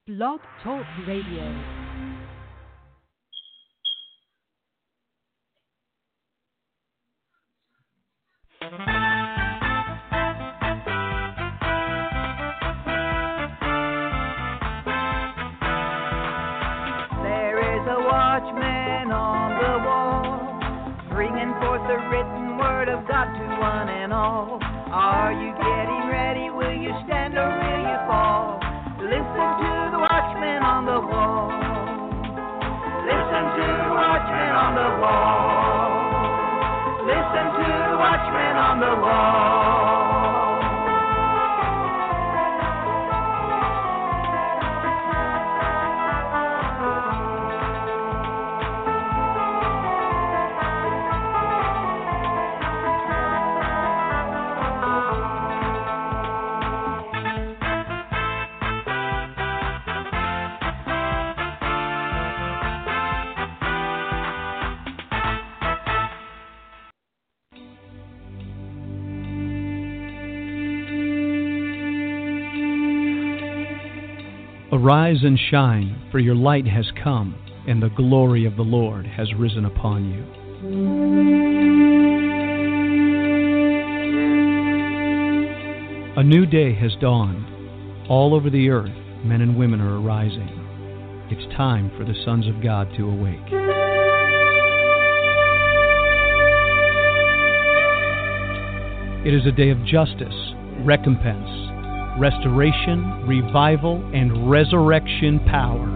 Blog Talk Radio. Watchman on the wall, bringing forth the written word of God to one and all. Are you getting ready? Will you stand or will you fall? Listen to the watchman on the wall. Listen to the watchman on the wall. Listen to the watchman on the wall. Arise and shine, for your light has come, and the glory of the Lord has risen upon you. A new day has dawned. All over the earth, men and women are arising. It's time for the sons of God to awake. It is a day of justice, recompense, restoration, revival, and resurrection power.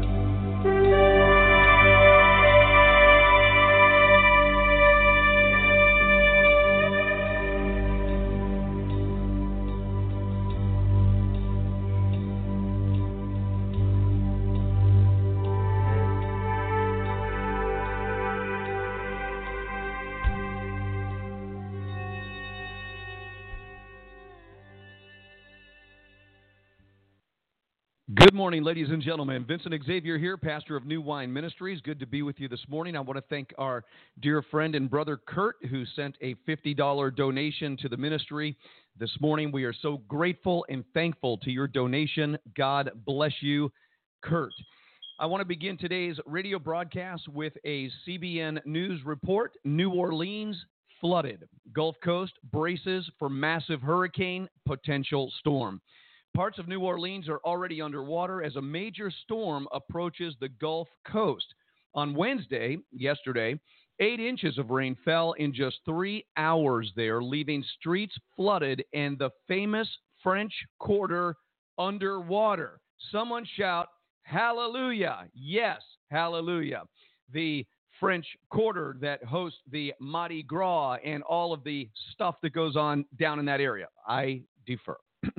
Good morning, ladies and gentlemen. Vincent Xavier here, pastor of New Wine Ministries. Good to be with you this morning. I want to thank our dear friend and brother Kurt, who sent a $50 donation to the ministry this morning. We are so grateful and thankful to your donation. God bless you, Kurt. I want to begin today's radio broadcast with a CBN News report. New Orleans flooded. Gulf Coast braces for massive hurricane potential storm. Parts of New Orleans are already underwater as a major storm approaches the Gulf Coast. On Wednesday, yesterday, 8 inches of rain fell in just 3 hours there, leaving streets flooded and the famous French Quarter underwater. Someone shout, hallelujah. Yes, hallelujah. The French Quarter that hosts the Mardi Gras and all of the stuff that goes on down in that area. I defer.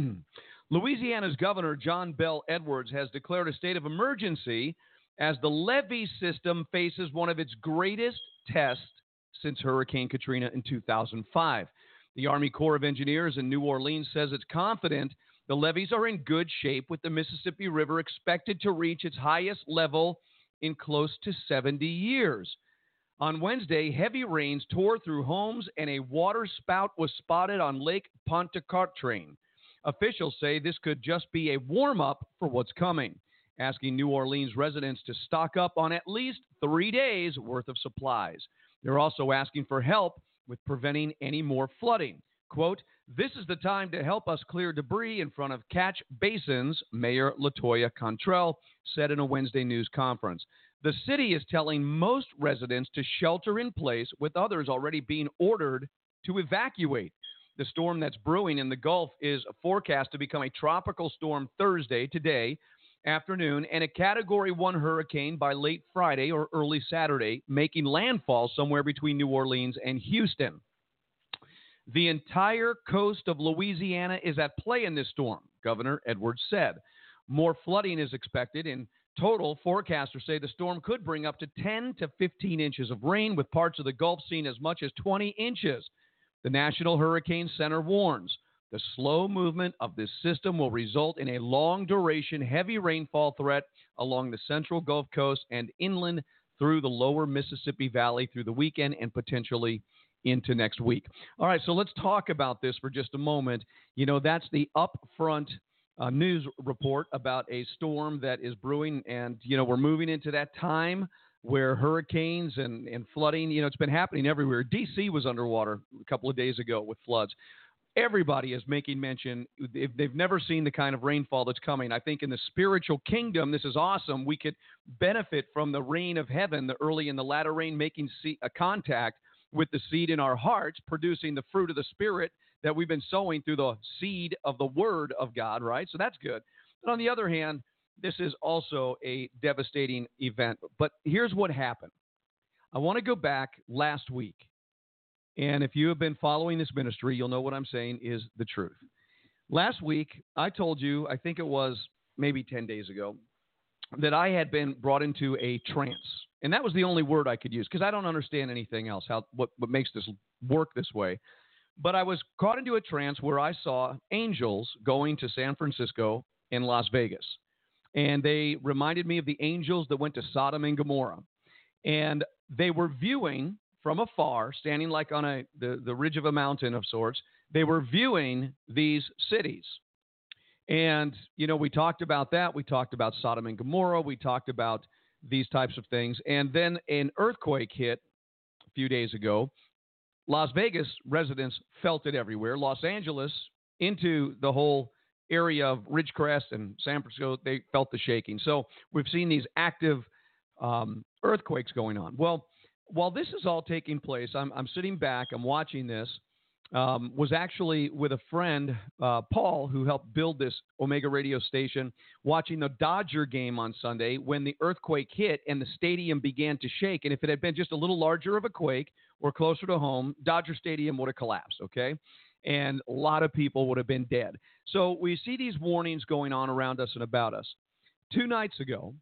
Louisiana's Governor John Bel Edwards has declared a state of emergency as the levee system faces one of its greatest tests since Hurricane Katrina in 2005. The Army Corps of Engineers in New Orleans says it's confident the levees are in good shape, with the Mississippi River expected to reach its highest level in close to 70 years. On Wednesday, heavy rains tore through homes and a water spout was spotted on Lake Pontchartrain. Officials say this could just be a warm-up for what's coming, asking New Orleans residents to stock up on at least 3 days' worth of supplies. They're also asking for help with preventing any more flooding. Quote, "This is the time to help us clear debris in front of catch basins," Mayor LaToya Cantrell said in a Wednesday news conference. The city is telling most residents to shelter in place, with others already being ordered to evacuate. The storm that's brewing in the Gulf is forecast to become a tropical storm Thursday, today afternoon, and a Category 1 hurricane by late Friday or early Saturday, making landfall somewhere between New Orleans and Houston. The entire coast of Louisiana is at play in this storm, Governor Edwards said. More flooding is expected. In total, forecasters say the storm could bring up to 10 to 15 inches of rain, with parts of the Gulf seeing as much as 20 inches. The National Hurricane Center warns the slow movement of this system will result in a long-duration, heavy rainfall threat along the central Gulf Coast and inland through the lower Mississippi Valley through the weekend and potentially into next week. All right, so let's talk about this for just a moment. You know, that's the upfront news report about a storm that is brewing, and we're moving into that time where hurricanes and flooding, it's been happening everywhere. D.C. was underwater a couple of days ago with floods. Everybody is making mention. If they've never seen the kind of rainfall that's coming. I think in the spiritual kingdom, this is awesome. We could benefit from the rain of heaven, the early and the latter rain, making a contact with the seed in our hearts, producing the fruit of the Spirit that we've been sowing through the seed of the Word of God, right? So that's good. But on the other hand, this is also a devastating event. But here's what happened. I want to go back last week. And if you have been following this ministry, you'll know what I'm saying is the truth. Last week, I told you, I think it was maybe 10 days ago, that I had been brought into a trance. And that was the only word I could use because I don't understand anything else, what makes this work this way. But I was caught into a trance where I saw angels going to San Francisco and Las Vegas. And they reminded me of the angels that went to Sodom and Gomorrah. And they were viewing from afar, standing like on the ridge of a mountain of sorts. They were viewing these cities. And, we talked about that. We talked about Sodom and Gomorrah. We talked about these types of things. And then an earthquake hit a few days ago. Las Vegas residents felt it everywhere. Los Angeles, into the whole area of Ridgecrest and San Francisco, they felt the shaking. So we've seen these active earthquakes going on. Well, while this is all taking place, I'm sitting back, I'm watching this, was actually with a friend, Paul, who helped build this Omega radio station, watching the Dodger game on Sunday when the earthquake hit and the stadium began to shake. And if it had been just a little larger of a quake or closer to home, Dodger Stadium would have collapsed, okay? And a lot of people would have been dead. So we see these warnings going on around us and about us. 2 nights ago,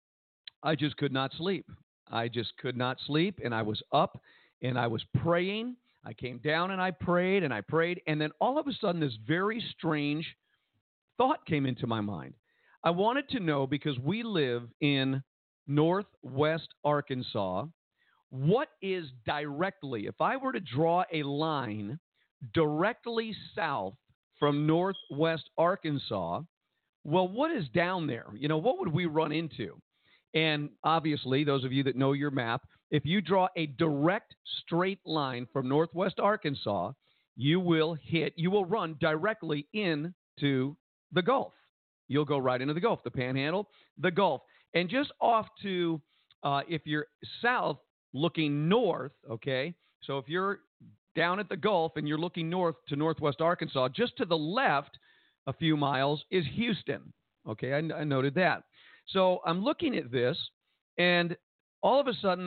I just could not sleep. I just could not sleep, and I was up, and I was praying. I came down, and I prayed, and then all of a sudden this very strange thought came into my mind. I wanted to know, because we live in northwest Arkansas, what is directly, if I were to draw a line directly south from northwest Arkansas, well, what is down there? What would we run into? And obviously, those of you that know your map, if you draw a direct straight line from northwest Arkansas, you will run directly into the Gulf. You'll go right into the Gulf, the Panhandle, the Gulf. And just off to, if you're south looking north, okay, so if you're down at the Gulf and you're looking north to northwest Arkansas, just to the left a few miles is Houston. Okay, I noted that. So I'm looking at this, and all of a sudden,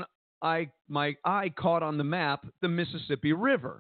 my eye caught on the map the Mississippi River.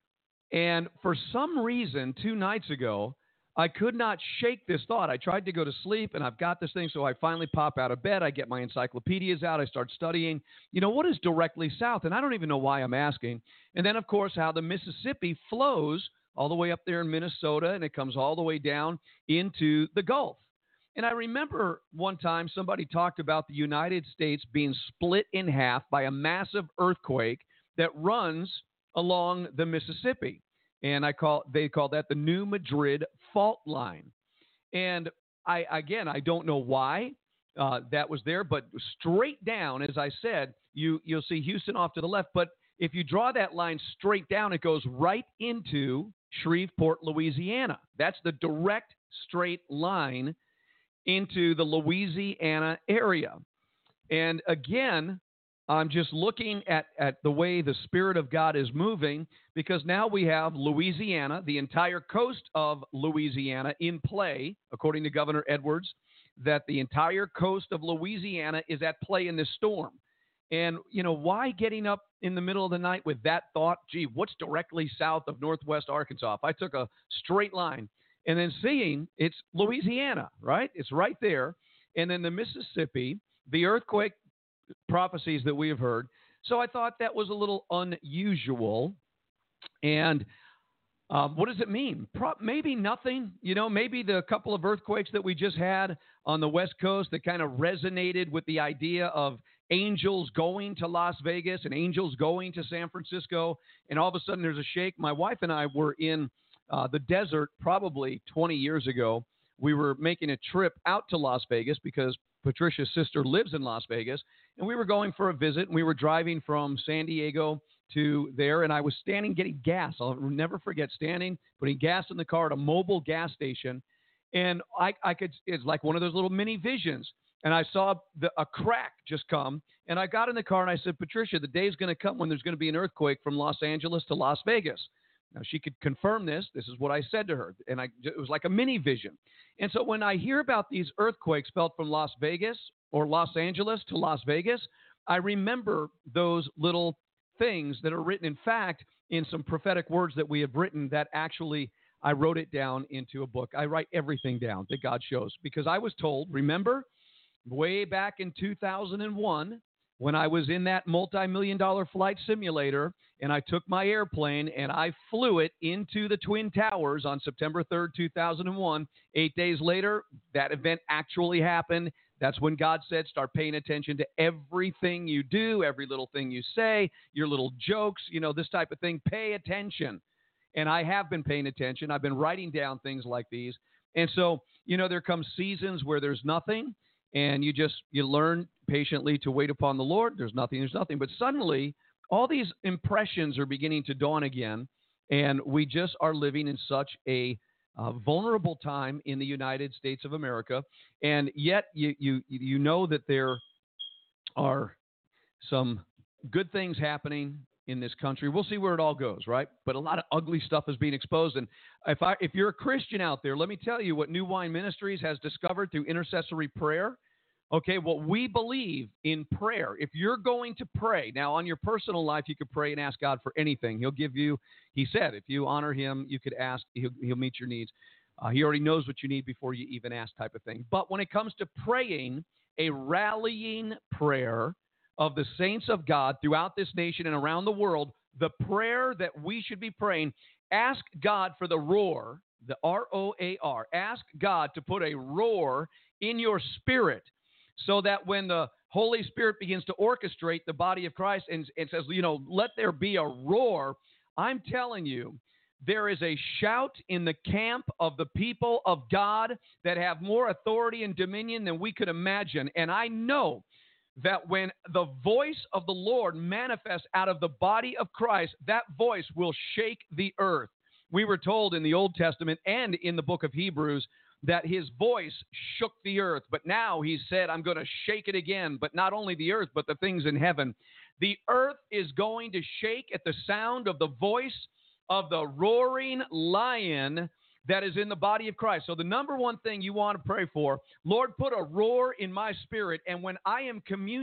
And for some reason, 2 nights ago, I could not shake this thought. I tried to go to sleep, and I've got this thing, so I finally pop out of bed. I get my encyclopedias out. I start studying. What is directly south? And I don't even know why I'm asking. And then, of course, how the Mississippi flows all the way up there in Minnesota, and it comes all the way down into the Gulf. And I remember one time somebody talked about the United States being split in half by a massive earthquake that runs along the Mississippi. And they call that the New Madrid Fault Line. And I don't know why that was there, but straight down, as I said, you'll see Houston off to the left. But if you draw that line straight down, it goes right into Shreveport, Louisiana. That's the direct straight line into the Louisiana area. And again, I'm just looking at the way the Spirit of God is moving, because now we have Louisiana, the entire coast of Louisiana in play, according to Governor Edwards, that the entire coast of Louisiana is at play in this storm. And, why getting up in the middle of the night with that thought, gee, what's directly south of northwest Arkansas? If I took a straight line, and then seeing it's Louisiana, right? It's right there. And then the Mississippi, the earthquake prophecies that we have heard. So I thought that was a little unusual. And what does it mean? Maybe nothing. Maybe the couple of earthquakes that we just had on the West Coast that kind of resonated with the idea of angels going to Las Vegas and angels going to San Francisco. And all of a sudden there's a shake. My wife and I were in the desert probably 20 years ago we were making a trip out to Las Vegas because Patricia's sister lives in Las Vegas, and we were going for a visit, and we were driving from San Diego to there, and I was standing getting gas. I'll never forget standing, putting gas in the car at a mobile gas station, and it's like one of those little mini visions, and I saw a crack just come, and I got in the car, and I said, Patricia, the day's going to come when there's going to be an earthquake from Los Angeles to Las Vegas. Now, she could confirm this. This is what I said to her, and it was like a mini vision. And so when I hear about these earthquakes felt from Las Vegas or Los Angeles to Las Vegas, I remember those little things that are written, in fact, in some prophetic words that we have written that actually I wrote it down into a book. I write everything down that God shows because I was told, remember, way back in 2001, when I was in that multi-million-dollar flight simulator and I took my airplane and I flew it into the Twin Towers on September 3rd, 2001. 8 days later, that event actually happened. That's when God said, start paying attention to everything you do, every little thing you say, your little jokes, this type of thing. Pay attention. And I have been paying attention. I've been writing down things like these. And so, there come seasons where there's nothing. And you learn patiently to wait upon the Lord. There's nothing. But suddenly, all these impressions are beginning to dawn again, and we just are living in such a vulnerable time in the United States of America. And yet, you know that there are some good things happening in this country. We'll see where it all goes, right? But a lot of ugly stuff is being exposed. And if you're a Christian out there, let me tell you what New Wine Ministries has discovered through intercessory prayer. Okay, what we believe in prayer. If you're going to pray, now on your personal life, you could pray and ask God for anything. He'll give you, he said, if you honor him, you could ask, he'll meet your needs. He already knows what you need before you even ask type of thing. But when it comes to praying, a rallying prayer of the saints of God throughout this nation and around the world, the prayer that we should be praying, ask God for the roar, the R-O-A-R. Ask God to put a roar in your spirit so that when the Holy Spirit begins to orchestrate the body of Christ and says, let there be a roar, I'm telling you, there is a shout in the camp of the people of God that have more authority and dominion than we could imagine. And I know that when the voice of the Lord manifests out of the body of Christ, that voice will shake the earth. We were told in the Old Testament and in the book of Hebrews that his voice shook the earth. But now he said, I'm going to shake it again. But not only the earth, but the things in heaven. The earth is going to shake at the sound of the voice of the roaring lion that is in the body of Christ. So the number one thing you want to pray for, Lord, put a roar in my spirit. And when I am in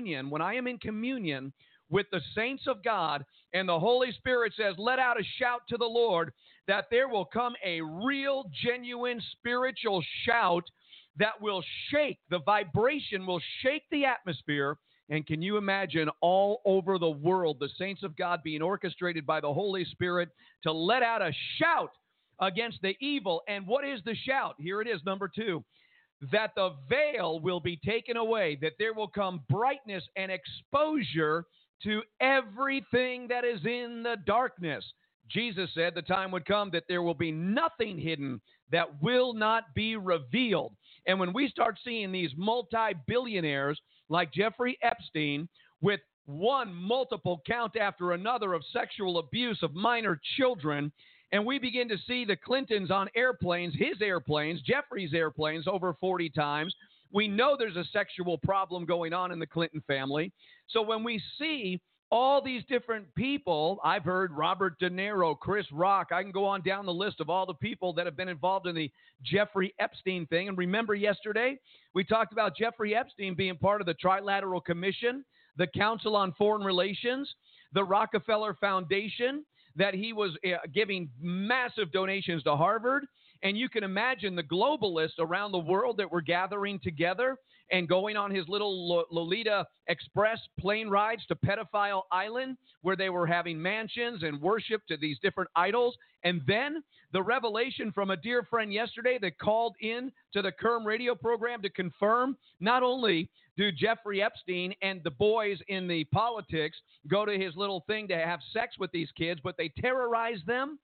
communion with the saints of God and the Holy Spirit says, let out a shout to the Lord, that there will come a real, genuine spiritual shout that will shake, the vibration will shake the atmosphere. And can you imagine all over the world, the saints of God being orchestrated by the Holy Spirit to let out a shout against the evil? And what is the shout? Here it is, number 2. That the veil will be taken away, that there will come brightness and exposure to everything that is in the darkness. Jesus said the time would come that there will be nothing hidden that will not be revealed. And when we start seeing these multi-billionaires like Jeffrey Epstein with one multiple count after another of sexual abuse of minor children, and we begin to see the Clintons on airplanes, his airplanes, Jeffrey's airplanes over 40 times, we know there's a sexual problem going on in the Clinton family. So when we see all these different people, I've heard Robert De Niro, Chris Rock, I can go on down the list of all the people that have been involved in the Jeffrey Epstein thing. And remember yesterday, we talked about Jeffrey Epstein being part of the Trilateral Commission, the Council on Foreign Relations, the Rockefeller Foundation, that he was giving massive donations to Harvard. And you can imagine the globalists around the world that were gathering together and going on his little Lolita Express plane rides to Pedophile Island, where they were having mansions and worship to these different idols. And then the revelation from a dear friend yesterday that called in to the Kerm radio program to confirm not only do Jeffrey Epstein and the boys in the politics go to his little thing to have sex with these kids, but they terrorize them.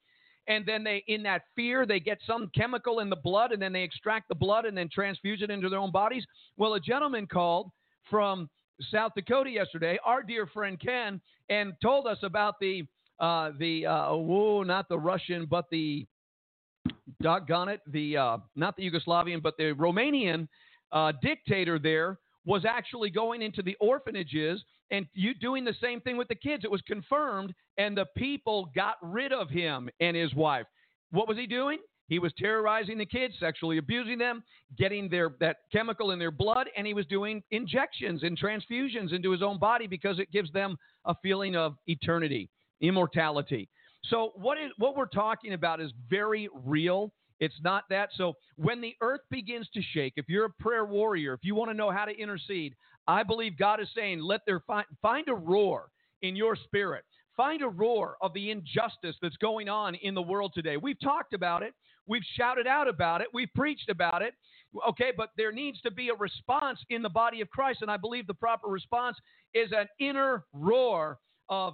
and then they, in that fear, they get some chemical in the blood, and then they extract the blood and then transfuse it into their own bodies. Well, a gentleman called from South Dakota yesterday, our dear friend Ken, and told us about not the Russian, but the, doggone it, not the Yugoslavian, but the Romanian dictator there was actually going into the orphanages and doing the same thing with the kids. It was confirmed, and the people got rid of him and his wife. What was he doing? He was terrorizing the kids, sexually abusing them, getting that chemical in their blood, and he was doing injections and transfusions into his own body because it gives them a feeling of eternity, immortality. So what we're talking about is very real. It's not that. So when the earth begins to shake, if you're a prayer warrior, if you want to know how to intercede, I believe God is saying, find a roar in your spirit. Find a roar of the injustice that's going on in the world today. We've talked about it. We've shouted out about it. We've preached about it. Okay, but there needs to be a response in the body of Christ, and I believe the proper response is an inner roar of,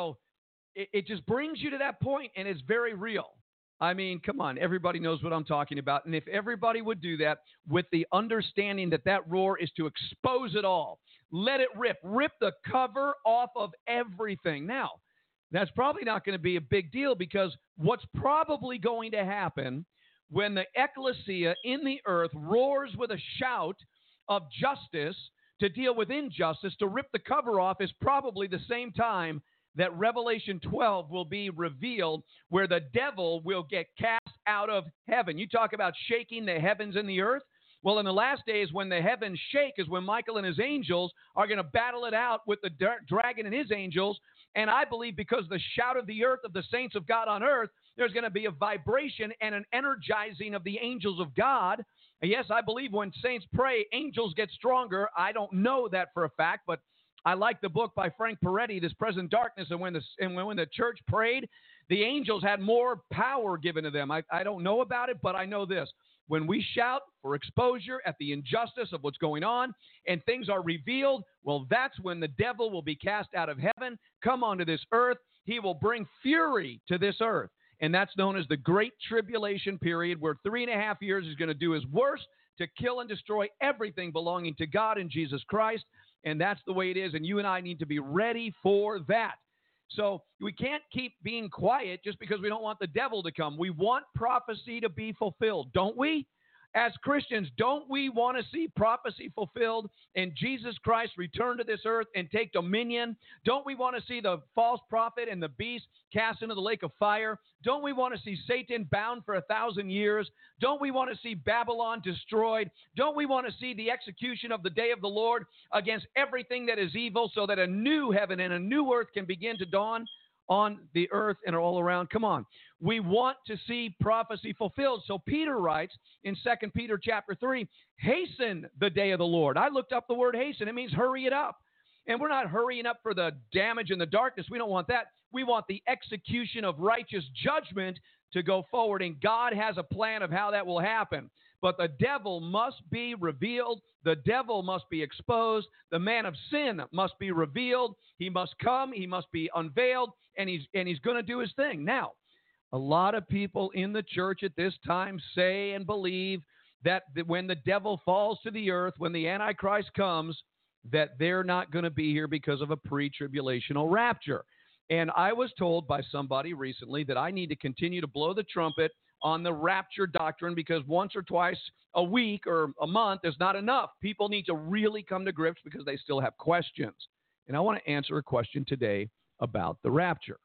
it just brings you to that point, and it's very real. I mean, come on, everybody knows what I'm talking about. And if everybody would do that with the understanding that roar is to expose it all, let it rip the cover off of everything. Now, that's probably not going to be a big deal, because what's probably going to happen when the ecclesia in the earth roars with a shout of justice to deal with injustice, to rip the cover off, is probably the same time that Revelation 12 will be revealed, where the devil will get cast out of heaven. You talk about shaking the heavens and the earth. Well, in the last days, when the heavens shake, is when Michael and his angels are going to battle it out with the dragon and his angels. And I believe because the shout of the earth of the saints of God on earth, there's going to be a vibration and an energizing of the angels of God. And yes, I believe when saints pray, angels get stronger. I don't know that for a fact, but I like the book by Frank Peretti, This Present Darkness, and when the church prayed, the angels had more power given to them. I don't know about it, but I know this. When we shout for exposure at the injustice of what's going on and things are revealed, well, that's when the devil will be cast out of heaven, come onto this earth. He will bring fury to this earth, and that's known as the Great Tribulation period, where 3.5 years is going to do his worst to kill and destroy everything belonging to God and Jesus Christ. And that's the way it is, and you and I need to be ready for that. So we can't keep being quiet just because we don't want the devil to come. We want prophecy to be fulfilled, don't we? As Christians, don't we want to see prophecy fulfilled and Jesus Christ return to this earth and take dominion? Don't we want to see the false prophet and the beast cast into the lake of fire? Don't we want to see Satan bound for 1,000 years? Don't we want to see Babylon destroyed? Don't we want to see the execution of the day of the Lord against everything that is evil, so that a new heaven and a new earth can begin to dawn on the earth and all around? Come on. We want to see prophecy fulfilled. So Peter writes in 2 Peter chapter 3, hasten the day of the Lord. I looked up the word hasten. It means hurry it up. And we're not hurrying up for the damage and the darkness. We don't want that. We want the execution of righteous judgment to go forward. And God has a plan of how that will happen. But the devil must be revealed. The devil must be exposed. The man of sin must be revealed. He must come. He must be unveiled. And he's going to do his thing. Now, a lot of people in the church at this time say and believe that when the devil falls to the earth, when the Antichrist comes, that they're not going to be here because of a pre-tribulational rapture. And I was told by somebody recently that I need to continue to blow the trumpet on the rapture doctrine, because once or twice a week or a month is not enough. People need to really come to grips because they still have questions. And I want to answer a question today about the rapture.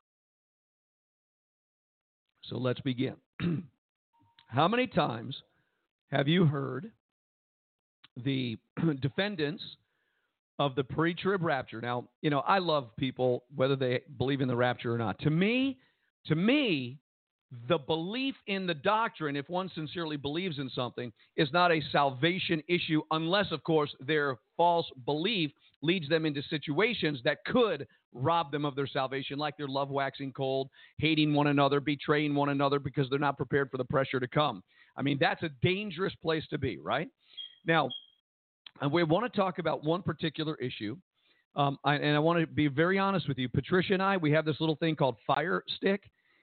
So let's begin. How many times have you heard the defendants of the pre-trib rapture? Now, I love people, whether they believe in the rapture or not. To me, the belief in the doctrine, if one sincerely believes in something, is not a salvation issue unless, of course, their false belief leads them into situations that could rob them of their salvation, like their love waxing cold, hating one another, betraying one another because they're not prepared for the pressure to come. I mean, that's a dangerous place to be, right? Now, we want to talk about one particular issue, and I want to be very honest with you. Patricia and I, we have this little thing called Fire Stick,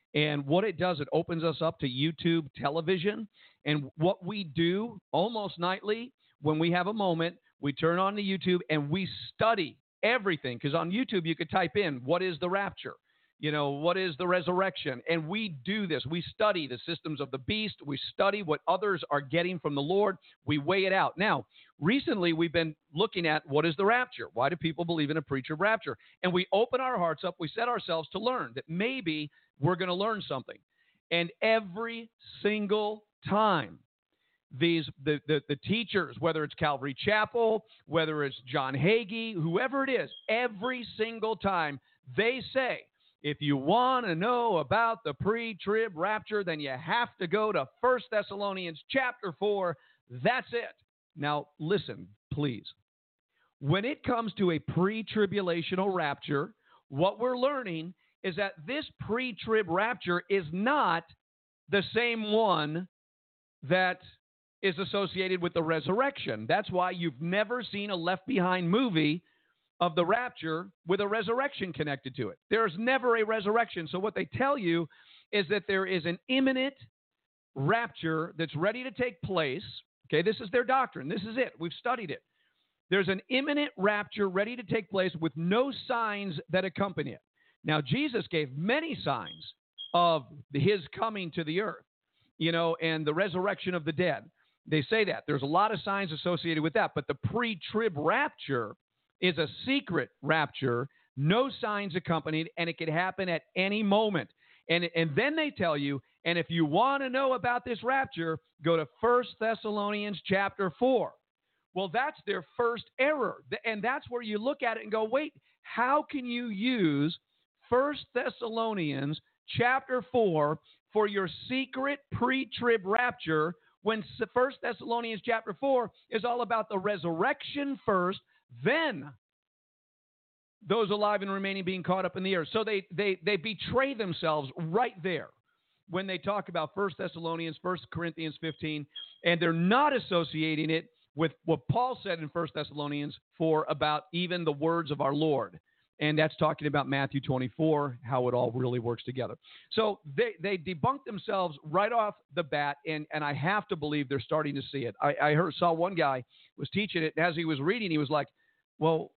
And what it does, it opens us up to YouTube television. And what we do almost nightly, when we have a moment, we turn on the YouTube and we study everything. Because on YouTube, you could type in, what is the rapture? What is the resurrection? And we do this. We study the systems of the beast. We study what others are getting from the Lord. We weigh it out. Now, recently, we've been looking at what is the rapture? Why do people believe in a pre-trib rapture? And we open our hearts up. We set ourselves to learn that maybe we're going to learn something. And every single time, the teachers, whether it's Calvary Chapel, whether it's John Hagee, whoever it is, every single time they say, if you want to know about the pre-trib rapture, then you have to go to 1 Thessalonians chapter 4. That's it. Now, listen, please. When it comes to a pre-tribulational rapture, what we're learning is that this pre-trib rapture is not the same one that is associated with the resurrection. That's why you've never seen a Left Behind movie of the rapture with a resurrection connected to it. There's never a resurrection. So what they tell you is that there is an imminent rapture that's ready to take place. Okay, this is their doctrine. This is it. We've studied it. There's an imminent rapture ready to take place with no signs that accompany it. Now, Jesus gave many signs of his coming to the earth, and the resurrection of the dead. They say that. There's a lot of signs associated with that. But the pre-trib rapture is a secret rapture, no signs accompanied, and it could happen at any moment. And then they tell you, and if you want to know about this rapture, go to 1 Thessalonians chapter 4. Well, that's their first error. And that's where you look at it and go, wait, how can you use 1 Thessalonians chapter 4 for your secret pre-trib rapture when 1 Thessalonians chapter 4 is all about the resurrection first, then those alive and remaining being caught up in the air. So they betray themselves right there when they talk about 1 Thessalonians, 1 Corinthians 15, and they're not associating it with what Paul said in 1 Thessalonians 4 about even the words of our Lord. And that's talking about Matthew 24, how it all really works together. So they debunk themselves right off the bat, and I have to believe they're starting to see it. I saw one guy was teaching it, and as he was reading, he was like, well,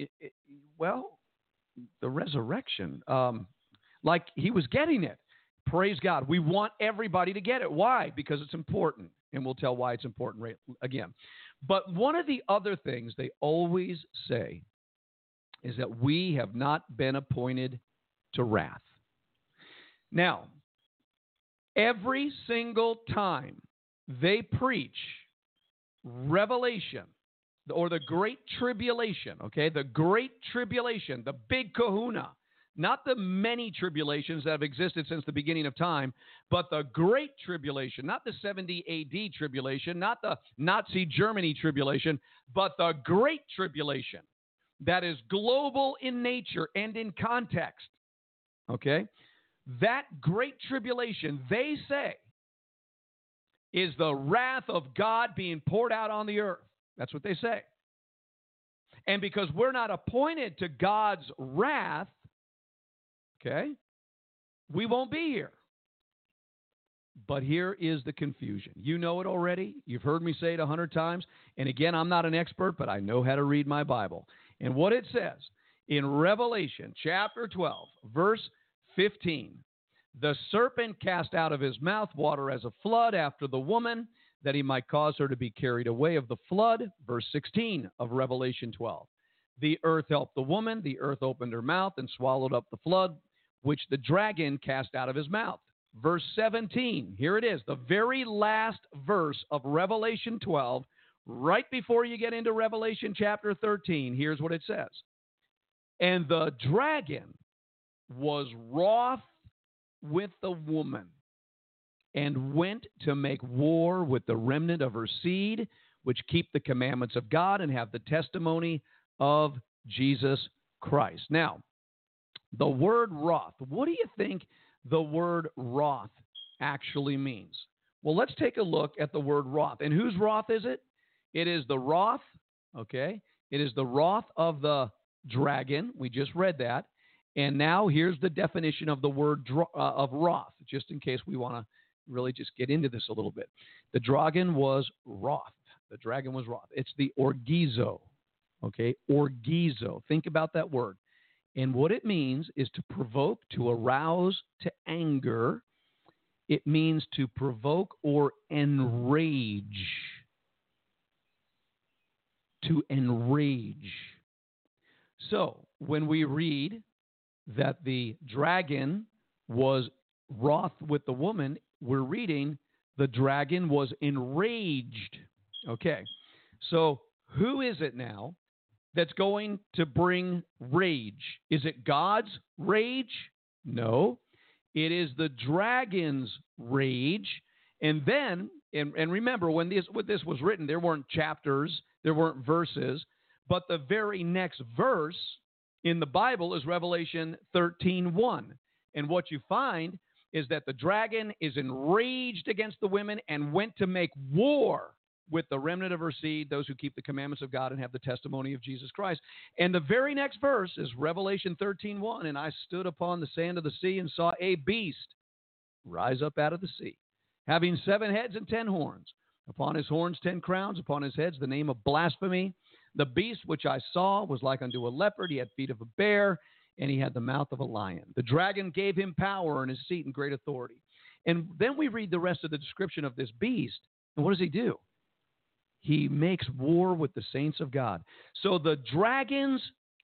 the resurrection, like he was getting it. Praise God. We want everybody to get it. Why? Because it's important, and we'll tell why it's important again. But one of the other things they always say is that we have not been appointed to wrath. Now, every single time they preach Revelation or the Great Tribulation, okay, the Great Tribulation, the big kahuna, not the many tribulations that have existed since the beginning of time, but the Great Tribulation, not the 70 AD tribulation, not the Nazi Germany tribulation, but the Great Tribulation. That is global in nature and in context, okay? That great tribulation, they say, is the wrath of God being poured out on the earth. That's what they say. And because we're not appointed to God's wrath, okay, we won't be here. But here is the confusion. You know it already. You've heard me say it 100 times. And again, I'm not an expert, but I know how to read my Bible. And what it says in Revelation chapter 12, verse 15, the serpent cast out of his mouth water as a flood after the woman, that he might cause her to be carried away of the flood. Verse 16 of Revelation 12. The earth helped the woman. The earth opened her mouth and swallowed up the flood, which the dragon cast out of his mouth. Verse 17, here it is, the very last verse of Revelation 12, right before you get into Revelation chapter 13, here's what it says. And the dragon was wroth with the woman and went to make war with the remnant of her seed, which keep the commandments of God and have the testimony of Jesus Christ. Now, the word wrath, what do you think the word wrath actually means? Well, let's take a look at the word wrath. And whose wrath is it? It is the wrath, okay? It is the wrath of the dragon. We just read that. And now here's the definition of the word of wrath, just in case we want to really just get into this a little bit. The dragon was wroth. The dragon was wroth. It's the orgizo, okay? Orgizo. Think about that word. And what it means is to provoke, to arouse to anger. It means to provoke or enrage. To enrage. So, when we read that the dragon was wroth with the woman, we're reading the dragon was enraged. Okay, so who is it now that's going to bring rage? Is it God's rage? No, it is the dragon's rage. And then, and remember, when this was written, there weren't chapters, there weren't verses, but the very next verse in the Bible is Revelation 13:1. And what you find is that the dragon is enraged against the women and went to make war with the remnant of her seed, those who keep the commandments of God and have the testimony of Jesus Christ. And the very next verse is Revelation 13:1. And I stood upon the sand of the sea and saw a beast rise up out of the sea, having 7 heads and 10 horns. Upon his horns 10 crowns, upon his heads the name of blasphemy. The beast which I saw was like unto a leopard. He had feet of a bear, and he had the mouth of a lion. The dragon gave him power and his seat and great authority. And then we read the rest of the description of this beast. And what does he do? He makes war with the saints of God. So the dragon's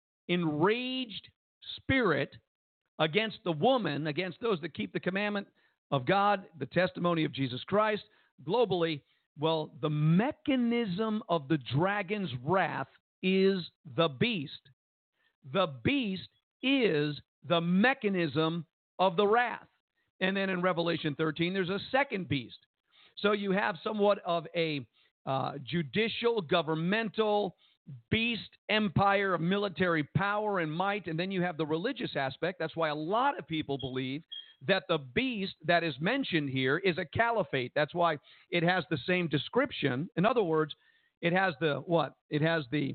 enraged spirit against the woman, against those that keep the commandment of God, the testimony of Jesus Christ, globally, well, the mechanism of the dragon's wrath is the beast. The beast is the mechanism of the wrath. And then in Revelation 13, there's a second beast. So you have somewhat of a judicial, governmental beast empire of military power and might. And then you have the religious aspect. That's why a lot of people believe that the beast that is mentioned here is a caliphate. That's why it has the same description. In other words, it has the what? It has the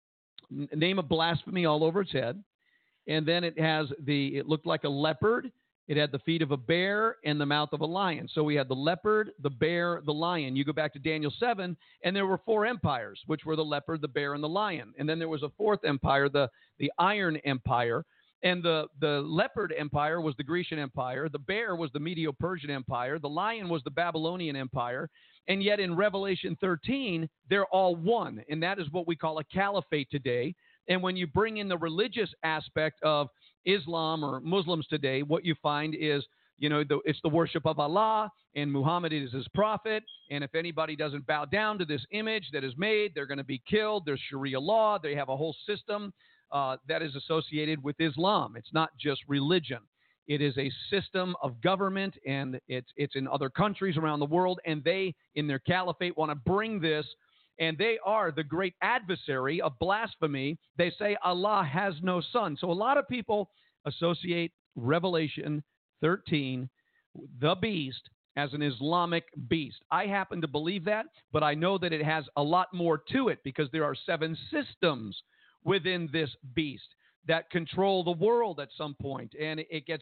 name of blasphemy all over its head. And then it looked like a leopard. It had the feet of a bear and the mouth of a lion. So we had the leopard, the bear, the lion. You go back to Daniel 7, and there were 4 empires, which were the leopard, the bear, and the lion. And then there was a 4th empire, the Iron Empire. And the leopard empire was the Grecian Empire. The bear was the Medo-Persian Empire. The lion was the Babylonian Empire. And yet in Revelation 13, they're all one. And that is what we call a caliphate today. And when you bring in the religious aspect of Islam or Muslims today, what you find is, it's the worship of Allah, and Muhammad is his prophet. And if anybody doesn't bow down to this image that is made, they're going to be killed. There's Sharia law. They have a whole system that is associated with Islam. It's not just religion. It is a system of government, and it's in other countries around the world, and they, in their caliphate, want to bring this, and they are the great adversary of blasphemy. They say Allah has no son. So a lot of people associate Revelation 13, the beast, as an Islamic beast. I happen to believe that, but I know that it has a lot more to it because there are 7 systems within this beast that control the world at some point. And it gets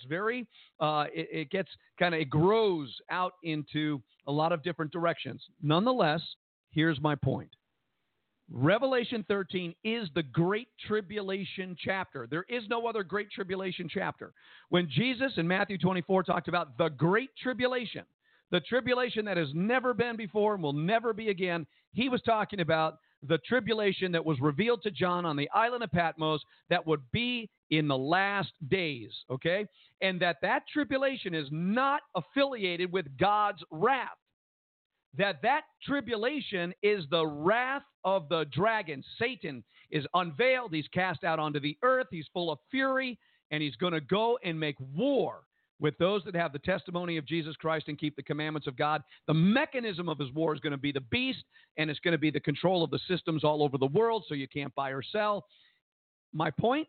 it grows out into a lot of different directions. Nonetheless, here's my point. Revelation 13 is the Great Tribulation chapter. There is no other Great Tribulation chapter. When Jesus in Matthew 24 talked about the Great Tribulation, the tribulation that has never been before and will never be again, he was talking about the tribulation that was revealed to John on the island of Patmos that would be in the last days, okay? And that tribulation is not affiliated with God's wrath. That tribulation is the wrath of the dragon. Satan is unveiled. He's cast out onto the earth. He's full of fury, and he's going to go and make war with those that have the testimony of Jesus Christ and keep the commandments of God. The mechanism of his war is going to be the beast, and it's going to be the control of the systems all over the world, so you can't buy or sell. My point?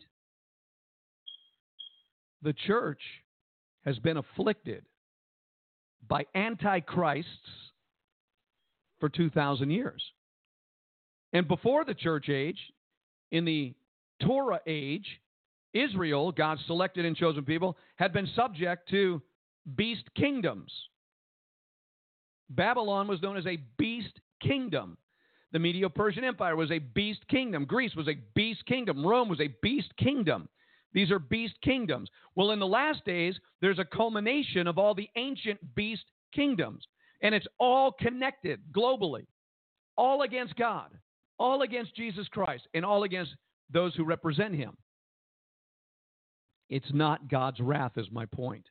The church has been afflicted by antichrists for 2,000 years. And before the church age, in the Torah age, Israel, God's selected and chosen people, had been subject to beast kingdoms. Babylon was known as a beast kingdom. The Medo-Persian Empire was a beast kingdom. Greece was a beast kingdom. Rome was a beast kingdom. These are beast kingdoms. Well, in the last days, there's a culmination of all the ancient beast kingdoms, and it's all connected globally, all against God, all against Jesus Christ, and all against those who represent him. It's not God's wrath, is my point.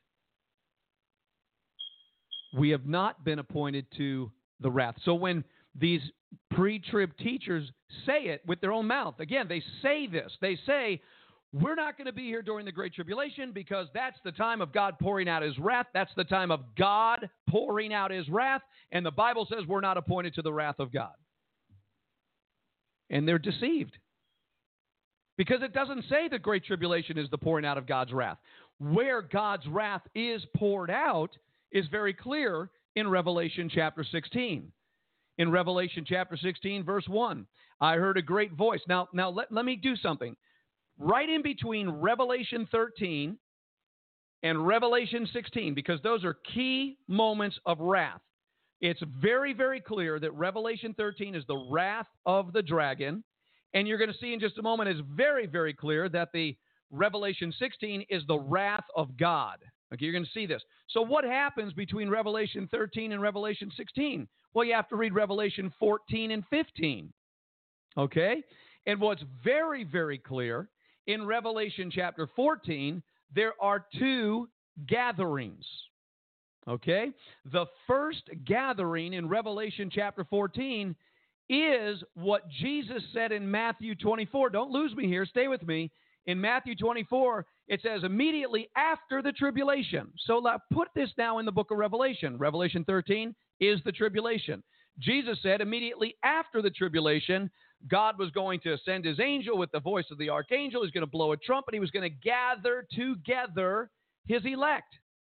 We have not been appointed to the wrath. So when these pre-trib teachers say it with their own mouth, again, they say this. They say, we're not going to be here during the Great Tribulation because that's the time of God pouring out his wrath. That's the time of God pouring out his wrath. And the Bible says we're not appointed to the wrath of God. And they're deceived. Because it doesn't say the Great Tribulation is the pouring out of God's wrath. Where God's wrath is poured out is very clear in Revelation chapter 16. In Revelation chapter 16, verse 1, I heard a great voice. Now let me do something. Right in between Revelation 13 and Revelation 16, because those are key moments of wrath. It's very, very clear that Revelation 13 is the wrath of the dragon. And you're going to see in just a moment, it's very, very clear that the Revelation 16 is the wrath of God. Okay, you're going to see this. So what happens between Revelation 13 and Revelation 16? Well, you have to read Revelation 14 and 15. Okay? And what's very, very clear, in Revelation chapter 14, there are two gatherings. Okay? The first gathering in Revelation chapter 14 is what Jesus said in Matthew 24. Don't lose me here. Stay with me. In Matthew 24, it says immediately after the tribulation. So put this now in the book of Revelation. Revelation 13 is the tribulation. Jesus said immediately after the tribulation, God was going to send his angel with the voice of the archangel. He's going to blow a trumpet. He was going to gather together his elect.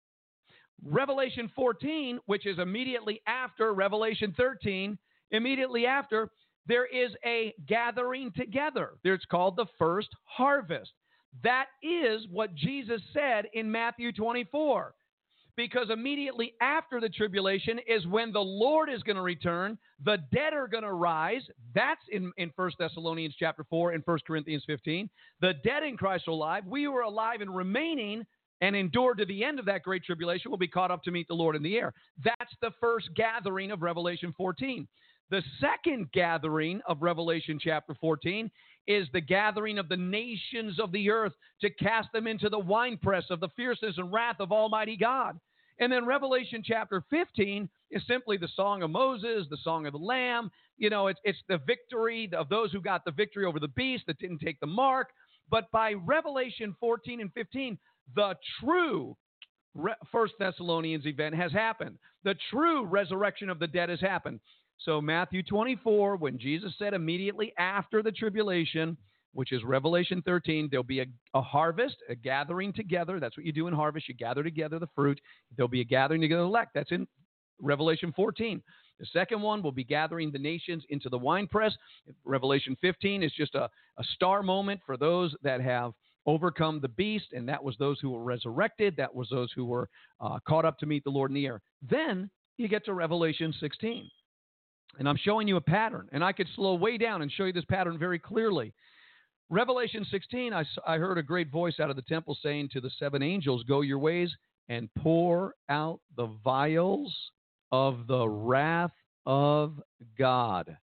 Revelation 14, which is immediately after Revelation 13, immediately after, there is a gathering together. It's called the first harvest. That is what Jesus said in Matthew 24. Because immediately after the tribulation is when the Lord is going to return. The dead are going to rise. That's in 1 Thessalonians chapter 4 and 1 Corinthians 15. The dead in Christ are alive. We who are alive and remaining and endured to the end of that great tribulation will be caught up to meet the Lord in the air. That's the first gathering of Revelation 14. The second gathering of Revelation chapter 14 is the gathering of the nations of the earth to cast them into the winepress of the fierceness and wrath of Almighty God. And then Revelation chapter 15 is simply the song of Moses, the song of the Lamb. You know, it's the victory of those who got the victory over the beast that didn't take the mark. But by Revelation 14 and 15, the true First Thessalonians event has happened. The true resurrection of the dead has happened. So Matthew 24, when Jesus said immediately after the tribulation, which is Revelation 13, there'll be a harvest, a gathering together. That's what you do in harvest. You gather together the fruit. There'll be a gathering together of the elect. That's in Revelation 14. The second one will be gathering the nations into the winepress. Revelation 15 is just a star moment for those that have overcome the beast, and that was those who were resurrected. That was those who were caught up to meet the Lord in the air. Then you get to Revelation 16. And I'm showing you a pattern, and I could slow way down and show you this pattern very clearly. Revelation 16, I heard a great voice out of the temple saying to the seven angels, go your ways and pour out the vials of the wrath of God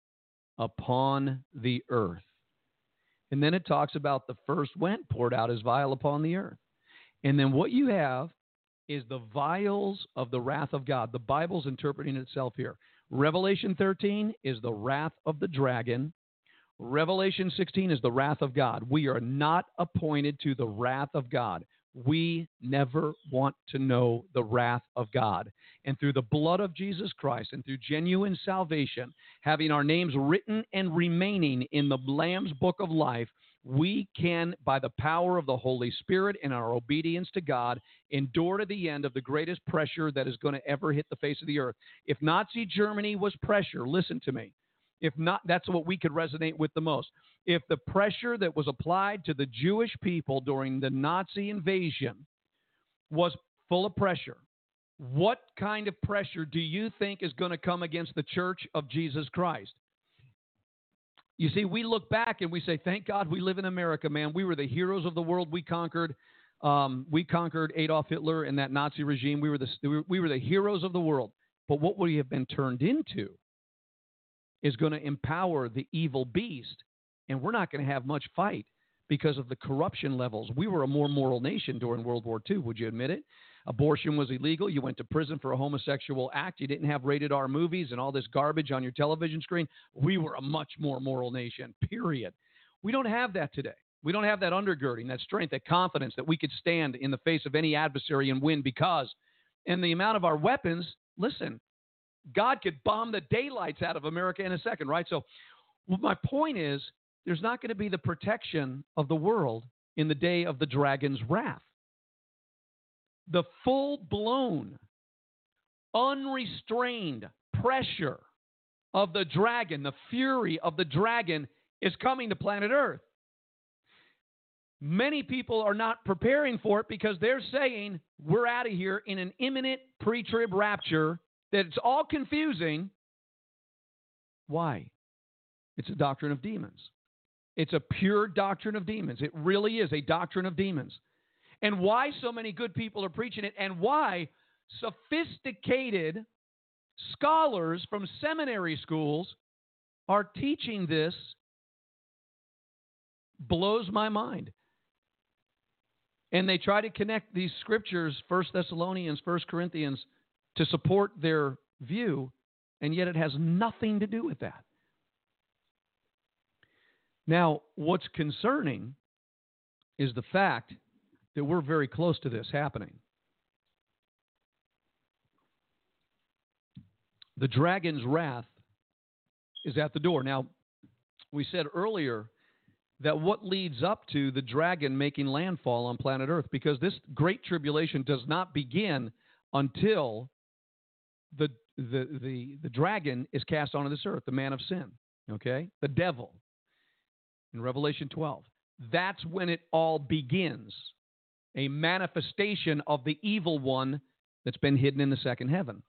upon the earth. And then it talks about the first went, poured out his vial upon the earth. And then what you have is the vials of the wrath of God. The Bible's interpreting itself here. Revelation 13 is the wrath of the dragon. Revelation 16 is the wrath of God. We are not appointed to the wrath of God. We never want to know the wrath of God. And through the blood of Jesus Christ and through genuine salvation, having our names written and remaining in the Lamb's book of life, we can, by the power of the Holy Spirit and our obedience to God, endure to the end of the greatest pressure that is going to ever hit the face of the earth. If Nazi Germany was pressure, listen to me. If not, that's what we could resonate with the most. If the pressure that was applied to the Jewish people during the Nazi invasion was full of pressure, what kind of pressure do you think is going to come against the Church of Jesus Christ? You see, we look back and we say, thank God we live in America, man. We were the heroes of the world. We conquered Adolf Hitler and that Nazi regime. We were the heroes of the world. But what we have been turned into is going to empower the evil beast, and we're not going to have much fight because of the corruption levels. We were a more moral nation during World War II. Would you admit it? Abortion was illegal. You went to prison for a homosexual act. You didn't have rated R movies and all this garbage on your television screen. We were a much more moral nation, period. We don't have that today. We don't have that undergirding, that strength, that confidence that we could stand in the face of any adversary and win because, and the amount of our weapons, listen, God could bomb the daylights out of America in a second, right? So my point is, there's not going to be the protection of the world in the day of the dragon's wrath. The full-blown, unrestrained pressure of the dragon, the fury of the dragon, is coming to planet Earth. Many people are not preparing for it because they're saying we're out of here in an imminent pre-trib rapture, that it's all confusing. Why? It's a doctrine of demons. It's a pure doctrine of demons. It really is a doctrine of demons. And why so many good people are preaching it, and why sophisticated scholars from seminary schools are teaching this, blows my mind. And they try to connect these scriptures, 1 Thessalonians, 1 Corinthians, to support their view, and yet it has nothing to do with that. Now, what's concerning is the fact that we're very close to this happening. The dragon's wrath is at the door. Now, we said earlier that what leads up to the dragon making landfall on planet Earth, because this great tribulation does not begin until the dragon is cast onto this earth, the man of sin, okay? The devil, in Revelation 12. That's when it all begins. A manifestation of the evil one that's been hidden in the second heaven.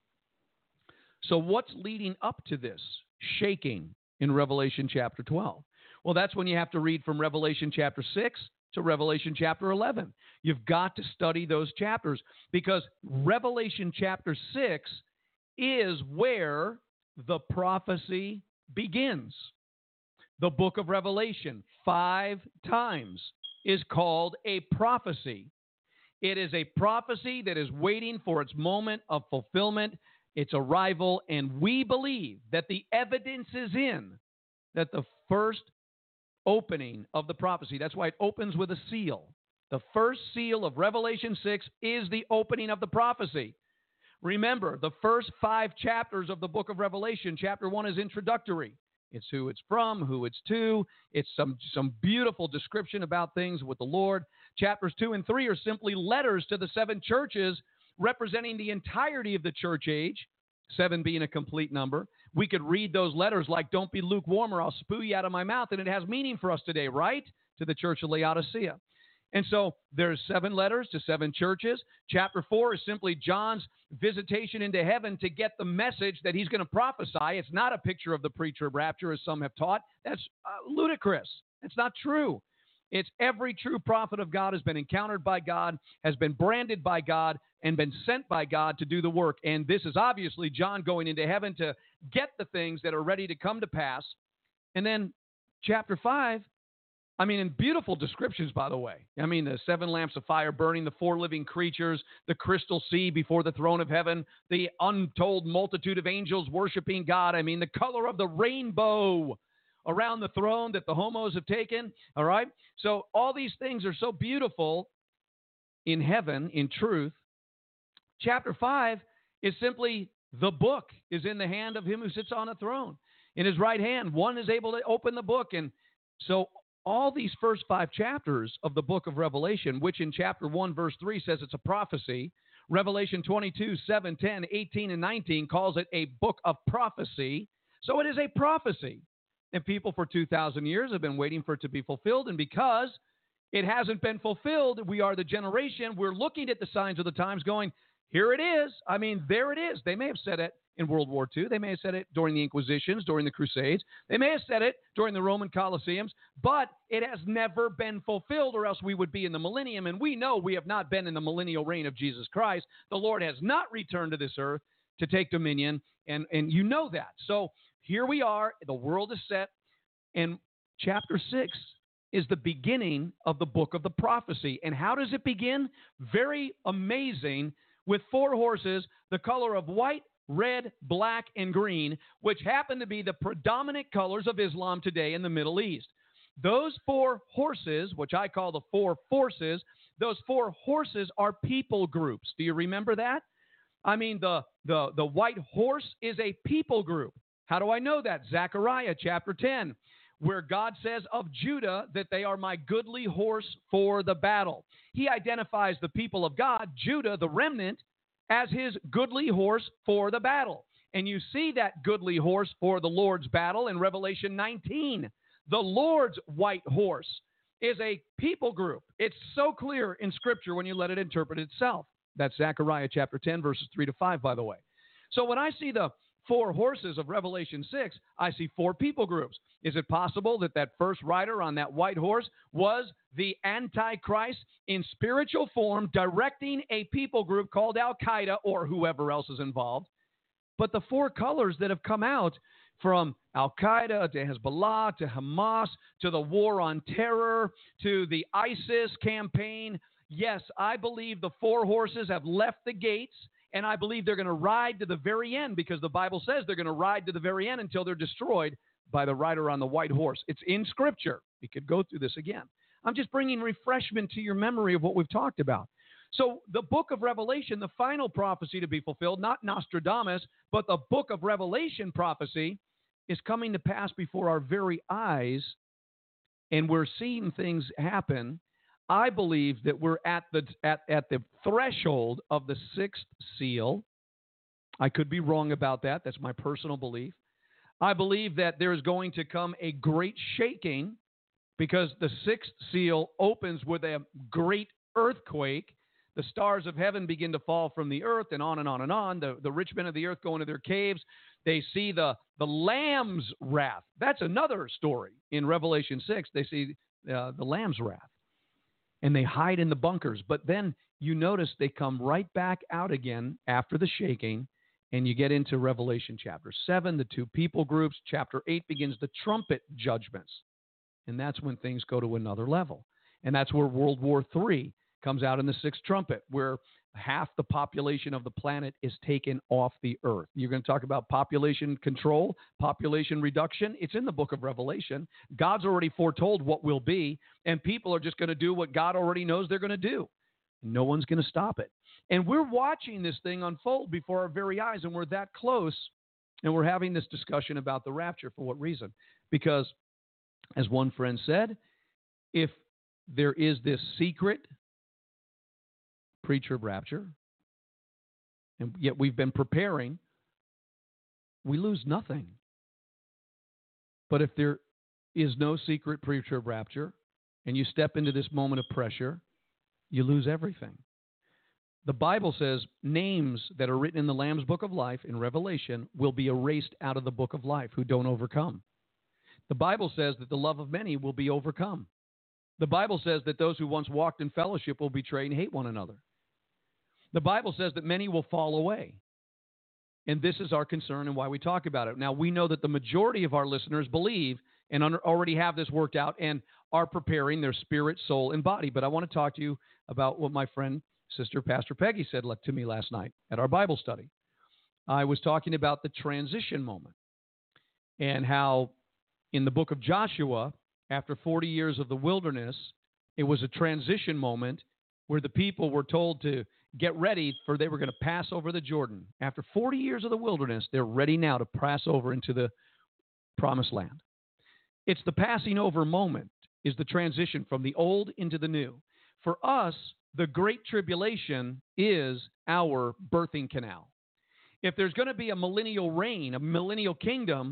So what's leading up to this shaking in Revelation chapter 12? Well, that's when you have to read from Revelation chapter 6 to Revelation chapter 11. You've got to study those chapters because Revelation chapter 6 is where the prophecy begins. The book of Revelation 5 times is called a prophecy. It is a prophecy that is waiting for its moment of fulfillment, its arrival, and we believe that the evidence is in that the first opening of the prophecy, that's why it opens with a seal. The first seal of Revelation 6 is the opening of the prophecy. Remember, the first 5 chapters of the book of Revelation, chapter 1 is introductory. It's who it's from, who it's to. It's some beautiful description about things with the Lord. Chapters 2 and 3 are simply letters to the 7 churches representing the entirety of the church age, 7 being a complete number. We could read those letters like, don't be lukewarm or I'll spew you out of my mouth, and it has meaning for us today, right? To the church of Laodicea. And so there's 7 letters to 7 churches. Chapter 4 is simply John's visitation into heaven to get the message that he's going to prophesy. It's not a picture of the pre-trib rapture, as some have taught. That's ludicrous. It's not true. It's every true prophet of God has been encountered by God, has been branded by God, and been sent by God to do the work. And this is obviously John going into heaven to get the things that are ready to come to pass. And then chapter 5, I mean, in beautiful descriptions, by the way. I mean, the 7 lamps of fire burning, the 4 living creatures, the crystal sea before the throne of heaven, the untold multitude of angels worshiping God. I mean, the color of the rainbow around the throne that the homos have taken. All right? So all these things are so beautiful in heaven, in truth. Chapter 5 is simply the book is in the hand of him who sits on a throne. In his right hand, one is able to open the book. And so all these first 5 chapters of the book of Revelation, which in chapter 1, verse 3 says it's a prophecy, Revelation 22, 7, 10, 18, and 19 calls it a book of prophecy. So it is a prophecy. And people for 2,000 years have been waiting for it to be fulfilled. And because it hasn't been fulfilled, we are the generation. We're looking at the signs of the times going, here it is. I mean, there it is. They may have said it in World War II. They may have said it during the Inquisitions, during the Crusades. They may have said it during the Roman Colosseums, but it has never been fulfilled, or else we would be in the millennium. And we know we have not been in the millennial reign of Jesus Christ. The Lord has not returned to this earth to take dominion, and you know that. So here we are. The world is set, and chapter 6 is the beginning of the book of the prophecy. And how does it begin? Very amazing, with 4 horses, the color of white, red, black, and green, which happen to be the predominant colors of Islam today in the Middle East. Those 4 horses, which I call the 4 forces, those 4 horses are people groups. Do you remember that? I mean, the white horse is a people group. How do I know that? Zechariah chapter 10, where God says of Judah that they are my goodly horse for the battle. He identifies the people of God, Judah, the remnant, as his goodly horse for the battle. And you see that goodly horse for the Lord's battle in Revelation 19. The Lord's white horse is a people group. It's so clear in Scripture when you let it interpret itself. That's Zechariah chapter 10, verses 3 to 5, by the way. So when I see the 4 horses of Revelation 6, I see 4 people groups. Is it possible that that first rider on that white horse was the Antichrist in spiritual form directing a people group called Al-Qaeda or whoever else is involved? But the 4 colors that have come out, from Al-Qaeda to Hezbollah to Hamas to the war on terror to the ISIS campaign, yes, I believe the 4 horses have left the gates. And I believe they're going to ride to the very end, because the Bible says they're going to ride to the very end until they're destroyed by the rider on the white horse. It's in Scripture. We could go through this again. I'm just bringing refreshment to your memory of what we've talked about. So the book of Revelation, the final prophecy to be fulfilled, not Nostradamus, but the book of Revelation prophecy is coming to pass before our very eyes, and we're seeing things happen. I believe that we're at the threshold of the 6th seal. I could be wrong about that. That's my personal belief. I believe that there is going to come a great shaking, because the 6th seal opens with a great earthquake. The stars of heaven begin to fall from the earth, and on and on and on. The rich men of the earth go into their caves. They see the Lamb's wrath. That's another story in Revelation 6. They see the Lamb's wrath. And they hide in the bunkers. But then you notice they come right back out again after the shaking, and you get into Revelation chapter 7, the 2 people groups. Chapter 8 begins the trumpet judgments. And that's when things go to another level. And that's where World War III comes out in the 6th trumpet, where half the population of the planet is taken off the earth. You're going to talk about population control, population reduction. It's in the book of Revelation. God's already foretold what will be, and people are just going to do what God already knows they're going to do. No one's going to stop it. And we're watching this thing unfold before our very eyes, and we're that close, and we're having this discussion about the rapture. For what reason? Because, as one friend said, if there is this secret preacher of rapture, and yet we've been preparing, we lose nothing. But if there is no secret preacher of rapture, and you step into this moment of pressure, you lose everything. The Bible says names that are written in the Lamb's Book of Life in Revelation will be erased out of the Book of Life who don't overcome. The Bible says that the love of many will be overcome. The Bible says that those who once walked in fellowship will betray and hate one another. The Bible says that many will fall away. And this is our concern and why we talk about it. Now, we know that the majority of our listeners believe and already have this worked out and are preparing their spirit, soul, and body. But I want to talk to you about what my friend, Sister Pastor Peggy, said to me last night at our Bible study. I was talking about the transition moment and how in the book of Joshua, after 40 years of the wilderness, it was a transition moment where the people were told to get ready, for they were going to pass over the Jordan. After 40 years of the wilderness, they're ready now to pass over into the promised land. It's the passing over moment, is the transition from the old into the new. For us, the Great Tribulation is our birthing canal. If there's going to be a millennial reign, a millennial kingdom,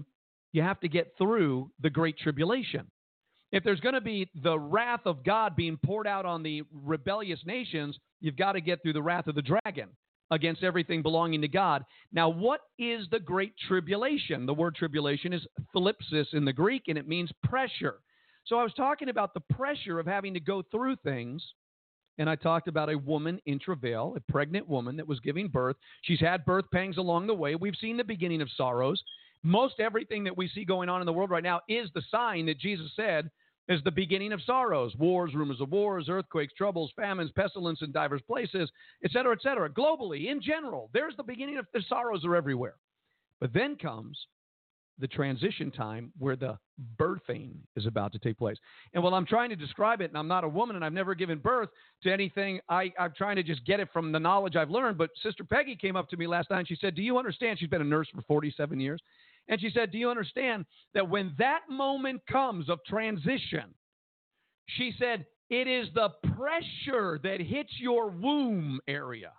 you have to get through the Great Tribulation. If there's going to be the wrath of God being poured out on the rebellious nations, you've got to get through the wrath of the dragon against everything belonging to God. Now, what is the Great Tribulation? The word tribulation is thlipsis in the Greek, and it means pressure. So I was talking about the pressure of having to go through things, and I talked about a woman in travail, a pregnant woman that was giving birth. She's had birth pangs along the way. We've seen the beginning of sorrows. Most everything that we see going on in the world right now is the sign that Jesus said is the beginning of sorrows: wars, rumors of wars, earthquakes, troubles, famines, pestilence in divers places, et cetera, globally, in general. There's the beginning of the sorrows are everywhere. But then comes the transition time where the birthing is about to take place. And while I'm trying to describe it, and I'm not a woman and I've never given birth to anything, I'm trying to just get it from the knowledge I've learned. But Sister Peggy came up to me last night and she said, do you understand? She's been a nurse for 47 years. And she said, do you understand that when that moment comes of transition, she said, it is the pressure that hits your womb area.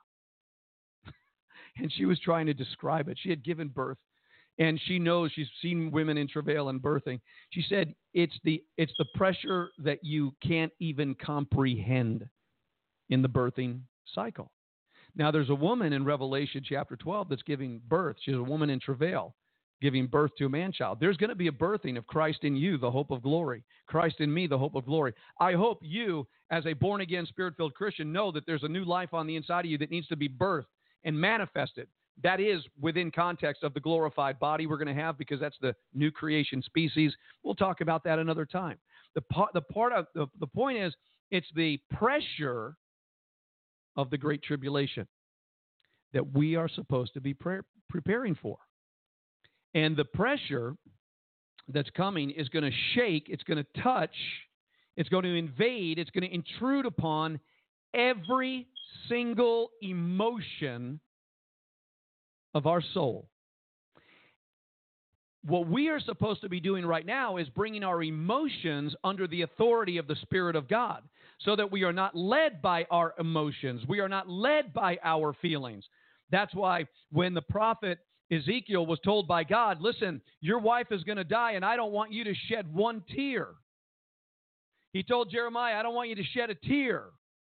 And she was trying to describe it. She had given birth, and she knows, she's seen women in travail and birthing. She said, it's the pressure that you can't even comprehend in the birthing cycle. Now, there's a woman in Revelation chapter 12 that's giving birth. She's a woman in travail, giving birth to a man-child. There's going to be a birthing of Christ in you, the hope of glory. Christ in me, the hope of glory. I hope you, as a born-again, Spirit-filled Christian, know that there's a new life on the inside of you that needs to be birthed and manifested. That is within context of the glorified body we're going to have, because that's the new creation species. We'll talk about that another time. The point is, it's the pressure of the Great Tribulation that we are supposed to be preparing for. And the pressure that's coming is going to shake, it's going to touch, it's going to invade, it's going to intrude upon every single emotion of our soul. What we are supposed to be doing right now is bringing our emotions under the authority of the Spirit of God, so that we are not led by our emotions. We are not led by our feelings. That's why when the prophet Ezekiel was told by God, listen, your wife is going to die, and I don't want you to shed one tear. He told Jeremiah, I don't want you to shed a tear.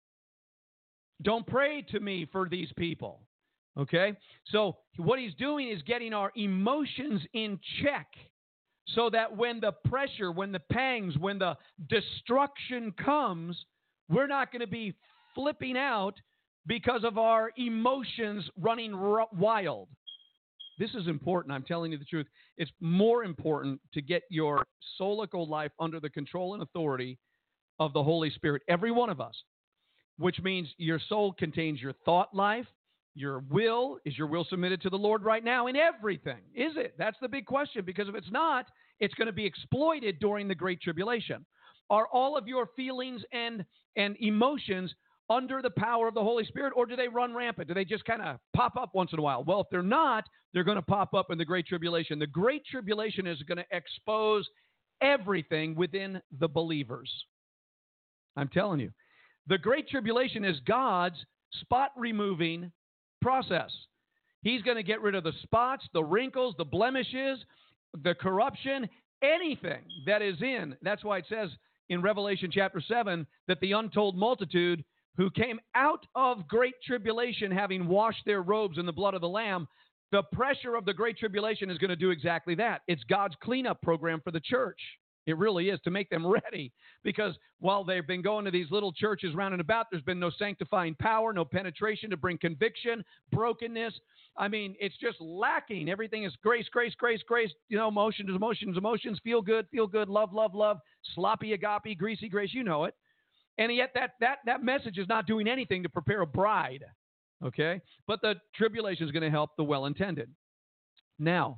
Don't pray to me for these people. Okay? So what he's doing is getting our emotions in check, so that when the pressure, when the pangs, when the destruction comes, we're not going to be flipping out because of our emotions running wild. This is important. I'm telling you the truth. It's more important to get your soulical life under the control and authority of the Holy Spirit, every one of us, which means your soul contains your thought life, your will. Is your will submitted to the Lord right now in everything? Is it? That's the big question, because if it's not, it's going to be exploited during the Great Tribulation. Are all of your feelings and emotions under the power of the Holy Spirit, or do they run rampant? Do they just kind of pop up once in a while? Well, if they're not, they're going to pop up in the Great Tribulation. The Great Tribulation is going to expose everything within the believers. I'm telling you. The Great Tribulation is God's spot-removing process. He's going to get rid of the spots, the wrinkles, the blemishes, the corruption, anything that is in. That's why it says in Revelation chapter 7 that the untold multitude who came out of great tribulation, having washed their robes in the blood of the Lamb, the pressure of the Great Tribulation is going to do exactly that. It's God's cleanup program for the church. It really is, to make them ready, because while they've been going to these little churches round and about, there's been no sanctifying power, no penetration to bring conviction, brokenness. I mean, it's just lacking. Everything is grace, grace, grace, grace, emotions, feel good, love, sloppy agape, greasy grace, you know it. And yet that message is not doing anything to prepare a bride, okay? But the tribulation is going to help the well-intended. Now,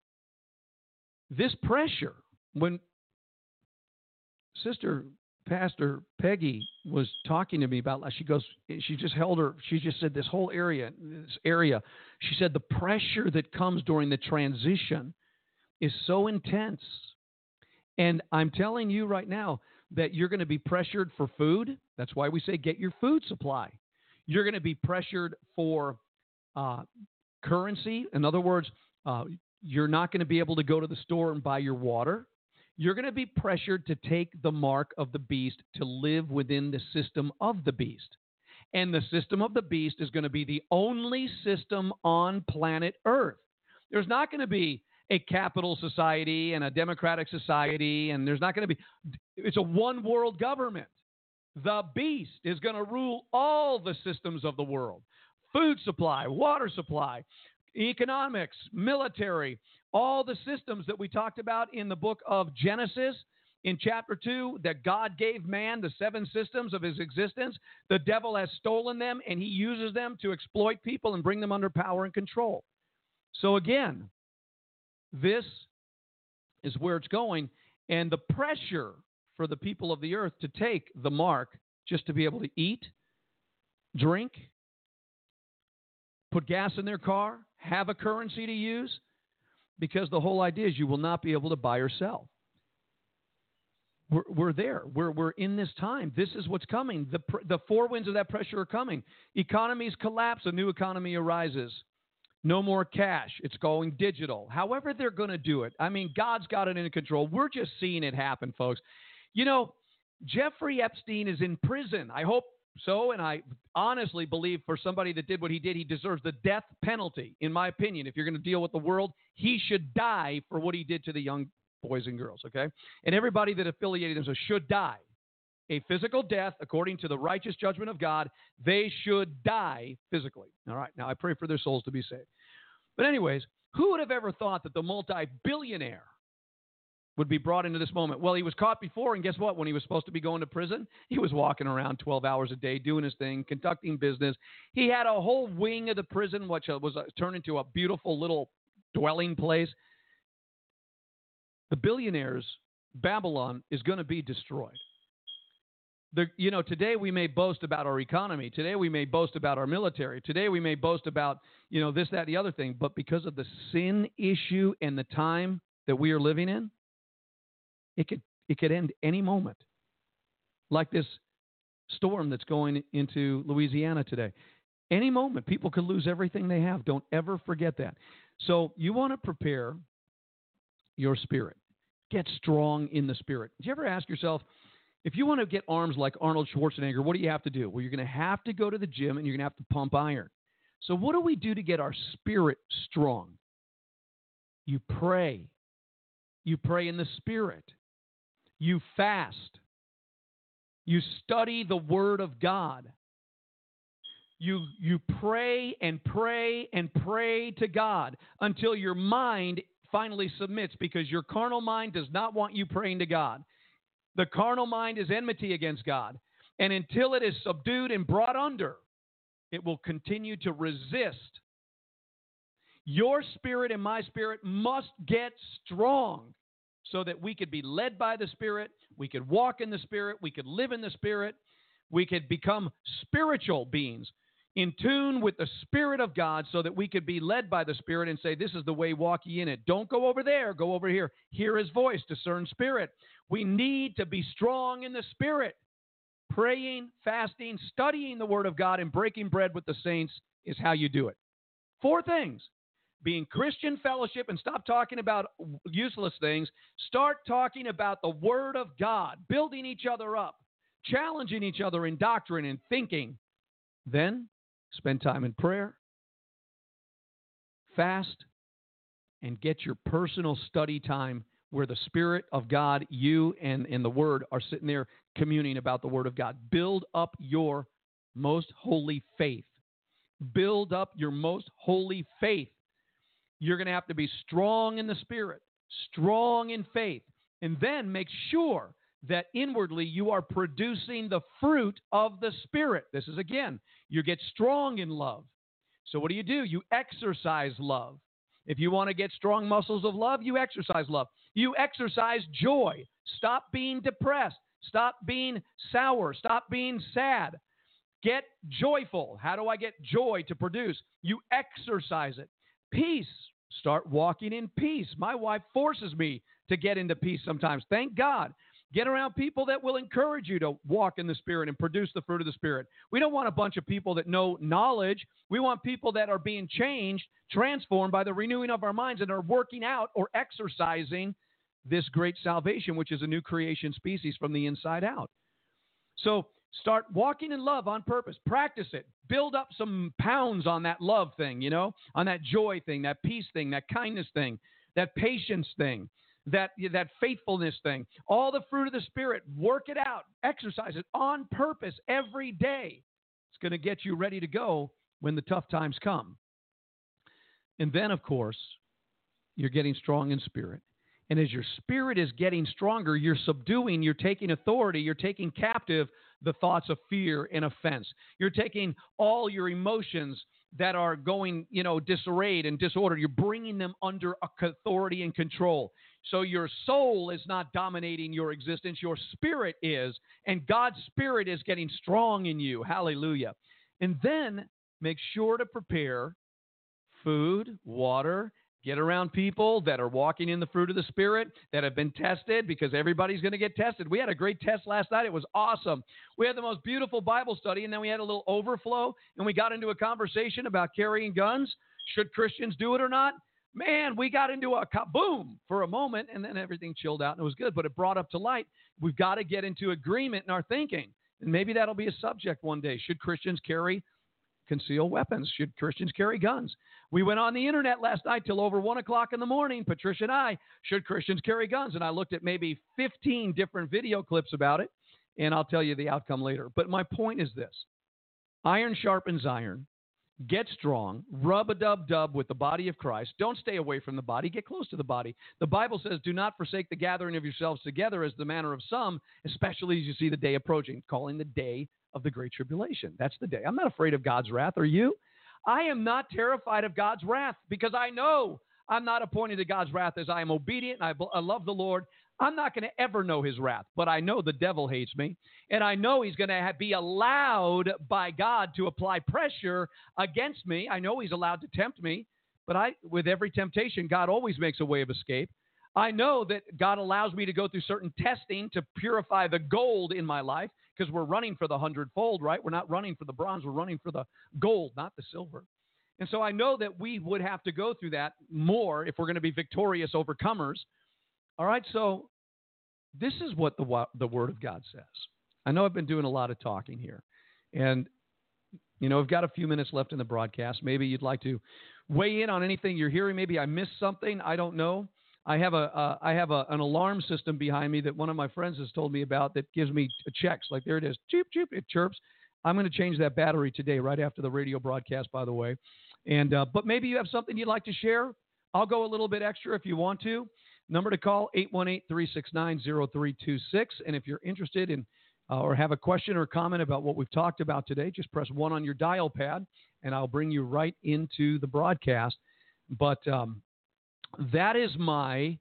this pressure, when Sister Pastor Peggy was talking to me about, she just said this whole area, she said the pressure that comes during the transition is so intense. And I'm telling you right now that you're going to be pressured for food. That's why we say get your food supply. You're going to be pressured for currency. In other words, You're not going to be able to go to the store and buy your water. You're going to be pressured to take the mark of the beast to live within the system of the beast. And the system of the beast is going to be the only system on planet Earth. There's not going to be a capital society and a democratic society, and there's not going to be, it's a one world government. The beast is going to rule all the systems of the world. Food supply, water supply, economics, military, all the systems that we talked about in the book of Genesis in chapter 2, that God gave man, the 7 systems of his existence. The devil has stolen them, and he uses them to exploit people and bring them under power and control. So again, this is where it's going, and the pressure for the people of the earth to take the mark just to be able to eat, drink, put gas in their car, have a currency to use, because the whole idea is you will not be able to buy or sell. We're there. We're in this time. This is what's coming. The 4 winds of that pressure are coming. Economies collapse. A new economy arises. No more cash. It's going digital. However they're going to do it. I mean, God's got it in control. We're just seeing it happen, folks. You know, Jeffrey Epstein is in prison. I hope so, and I honestly believe for somebody that did what he did, he deserves the death penalty, in my opinion. If you're going to deal with the world, he should die for what he did to the young boys and girls, okay? And everybody that affiliated themselves should die. A physical death, according to the righteous judgment of God, they should die physically. All right, now I pray for their souls to be saved. But anyways, who would have ever thought that the multi-billionaire would be brought into this moment? Well, he was caught before, and guess what? When he was supposed to be going to prison, he was walking around 12 hours a day, doing his thing, conducting business. He had a whole wing of the prison, which was turned into a beautiful little dwelling place. The billionaires, Babylon, is going to be destroyed. Today we may boast about our economy. Today we may boast about our military. Today we may boast about, this, that, the other thing. But because of the sin issue and the time that we are living in, it could end any moment. Like this storm that's going into Louisiana today. Any moment, people could lose everything they have. Don't ever forget that. So you want to prepare your spirit. Get strong in the spirit. Did you ever ask yourself, if you want to get arms like Arnold Schwarzenegger, what do you have to do? Well, you're going to have to go to the gym and you're going to have to pump iron. So what do we do to get our spirit strong? You pray. You pray in the spirit. You fast. You study the Word of God. You pray and pray and pray to God until your mind finally submits, because your carnal mind does not want you praying to God. The carnal mind is enmity against God. And until it is subdued and brought under, it will continue to resist. Your spirit and my spirit must get strong so that we could be led by the Spirit, we could walk in the Spirit, we could live in the Spirit, we could become spiritual beings in tune with the Spirit of God so that we could be led by the Spirit and say, this is the way, walk ye in it. Don't go over there, go over here. Hear His voice, discern Spirit. We need to be strong in the Spirit. Praying, fasting, studying the Word of God, and breaking bread with the saints is how you do it. 4 things. Being Christian fellowship, and stop talking about useless things. Start talking about the Word of God, building each other up, challenging each other in doctrine and thinking. Then spend time in prayer, fast, and get your personal study time where the Spirit of God, you and the Word are sitting there communing about the Word of God. Build up your most holy faith. Build up your most holy faith. You're going to have to be strong in the Spirit, strong in faith, and then make sure that inwardly you are producing the fruit of the Spirit. This is, again, you get strong in love. So what do? You exercise love. If you want to get strong muscles of love, you exercise love. You exercise joy. Stop being depressed. Stop being sour. Stop being sad. Get joyful. How do I get joy to produce? You exercise it. Peace. Start walking in peace. My wife forces me to get into peace sometimes. Thank God. Get around people that will encourage you to walk in the Spirit and produce the fruit of the Spirit. We don't want a bunch of people that know knowledge. We want people that are being changed, transformed by the renewing of our minds, and are working out or exercising this great salvation, which is a new creation species from the inside out. So start walking in love on purpose. Practice it. Build up some pounds on that love thing, on that joy thing, that peace thing, that kindness thing, that patience thing, that faithfulness thing. All the fruit of the Spirit. Work it out. Exercise it on purpose every day. It's going to get you ready to go when the tough times come. And then, of course, you're getting strong in spirit. And as your spirit is getting stronger, you're subduing, you're taking authority, you're taking captive the thoughts of fear and offense. You're taking all your emotions that are going, disarrayed and disordered. You're bringing them under authority and control. So your soul is not dominating your existence. Your spirit is, and God's Spirit is getting strong in you. Hallelujah. And then make sure to prepare food, water. Get around people that are walking in the fruit of the Spirit, that have been tested, because everybody's going to get tested. We had a great test last night. It was awesome. We had the most beautiful Bible study, and then we had a little overflow, and we got into a conversation about carrying guns. Should Christians do it or not? Man, we got into a boom for a moment, and then everything chilled out, and it was good. But it brought up to light, we've got to get into agreement in our thinking. And maybe that'll be a subject one day. Should Christians carry concealed weapons? Should Christians carry guns? We went on the internet last night till over 1 o'clock in the morning, Patricia and I, should Christians carry guns? And I looked at maybe 15 different video clips about it, and I'll tell you the outcome later. But my point is this. Iron sharpens iron. Get strong. Rub-a-dub-dub with the body of Christ. Don't stay away from the body. Get close to the body. The Bible says, do not forsake the gathering of yourselves together as the manner of some, especially as you see the day approaching, calling the day of the Great Tribulation. That's the day. I'm not afraid of God's wrath. Are you? I am not terrified of God's wrath, because I know I'm not appointed to God's wrath as I am obedient and I love the Lord. I'm not going to ever know his wrath, but I know the devil hates me, and I know he's going to be allowed by God to apply pressure against me. I know he's allowed to tempt me, but with every temptation, God always makes a way of escape. I know that God allows me to go through certain testing to purify the gold in my life, because we're running for the 100-fold, right? We're not running for the bronze. We're running for the gold, not the silver. And so I know that we would have to go through that more if we're going to be victorious overcomers. All right, so this is what the Word of God says. I know I've been doing a lot of talking here. And, we've got a few minutes left in the broadcast. Maybe you'd like to weigh in on anything you're hearing. Maybe I missed something. I don't know. I have an alarm system behind me that one of my friends has told me about that gives me checks. Like, there it is. Choop, choop. It chirps. I'm going to change that battery today, right after the radio broadcast, by the way. And but maybe you have something you'd like to share. I'll go a little bit extra if you want to. Number to call, 818-369-0326. And if you're interested in or have a question or comment about what we've talked about today, just press 1 on your dial pad, and I'll bring you right into the broadcast. But that is my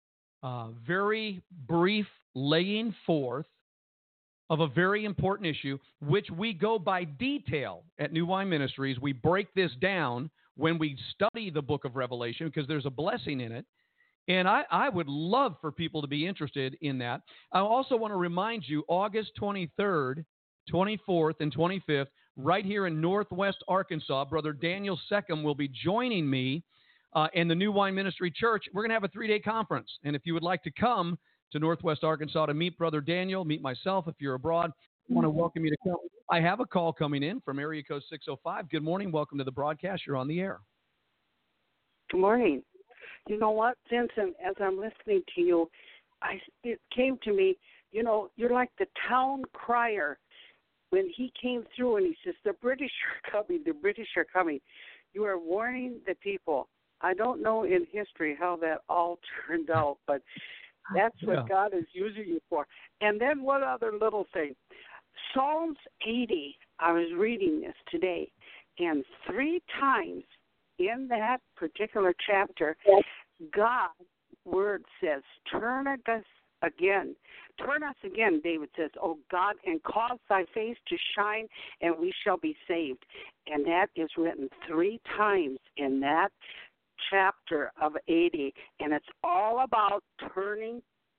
very brief laying forth of a very important issue, which we go by detail at New Wine Ministries. We break this down when we study the book of Revelation, because there's a blessing in it. And I would love for people to be interested in that. I also want to remind you, August 23rd, 24th, and 25th, right here in Northwest Arkansas, Brother Daniel Seckham will be joining me in the New Wine Ministry Church. We're going to have a 3-day conference. And if you would like to come to Northwest Arkansas to meet Brother Daniel, meet myself if you're abroad, I want to welcome you to come. I have a call coming in from area code 605. Good morning. Welcome to the broadcast. You're on the air. Good morning. You know what, Vincent, as I'm listening to you, it came to me, you're like the town crier when he came through and he says, the British are coming, the British are coming. You are warning the people. I don't know in history how that all turned out, but that's what God is using you for. And then one other little thing. Psalms 80, I was reading this today, and 3 times in that particular chapter, God's word says, turn us again. Turn us again, David says, O God, and cause thy face to shine, and we shall be saved. And that is written 3 times in that chapter of 80, and it's all about turning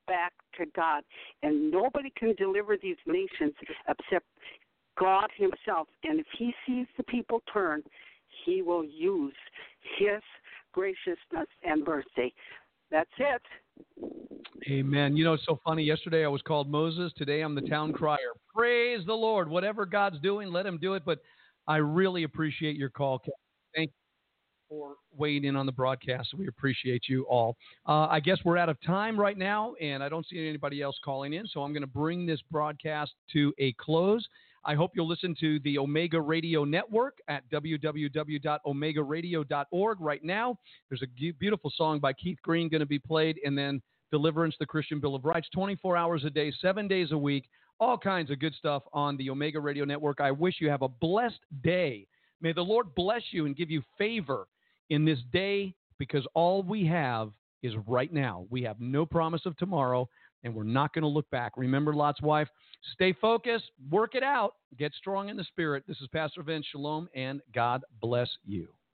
back to God. And nobody can deliver these nations except God himself. And if he sees the people turn, he will use his graciousness and mercy. That's it. Amen. You know, it's so funny. Yesterday I was called Moses. Today I'm the town crier. Praise the Lord. Whatever God's doing, let him do it. But I really appreciate your call, Kevin. Thank you for weighing in on the broadcast. We appreciate you all. I guess we're out of time right now, and I don't see anybody else calling in, so I'm going to bring this broadcast to a close. I hope you'll listen to the Omega Radio Network at www.omegaradio.org right now. There's a beautiful song by Keith Green going to be played, and then Deliverance, the Christian Bill of Rights, 24 hours a day, 7 days a week, all kinds of good stuff on the Omega Radio Network. I wish you have a blessed day. May the Lord bless you and give you favor in this day, because all we have is right now. We have no promise of tomorrow, and we're not going to look back. Remember Lot's wife. Stay focused, work it out, get strong in the spirit. This is Pastor Vince. Shalom, and God bless you.